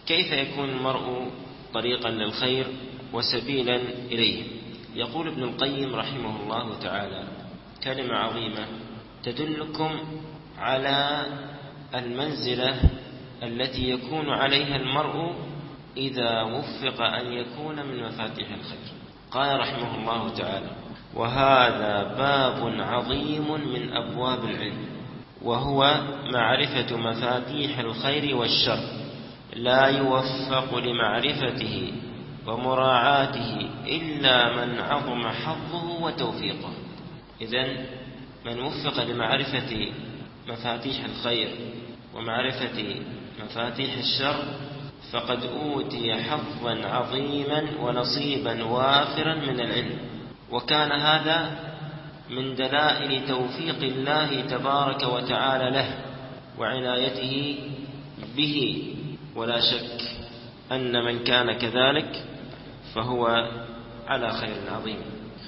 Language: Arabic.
كيف يكون المرء طريقا للخير وسبيلا إليه؟ يقول ابن القيم رحمه الله تعالى كلمة عظيمة تدلكم على المنزلة التي يكون عليها المرء إذا وفق أن يكون من مفاتيح الخير. قال رحمه الله تعالى: وهذا باب عظيم من أبواب العلم، وهو معرفة مفاتيح الخير والشر، لا يوفق لمعرفته ومراعاته إلا من عظم حظه وتوفيقه. إذن من وفق لمعرفة مفاتيح الخير ومعرفة مفاتيح الشر فقد أوتي حظا عظيما ونصيبا وافرا من العلم، وكان هذا من دلائل توفيق الله تبارك وتعالى له وعنايته به، ولا شك أن من كان كذلك فهو على خير عظيم.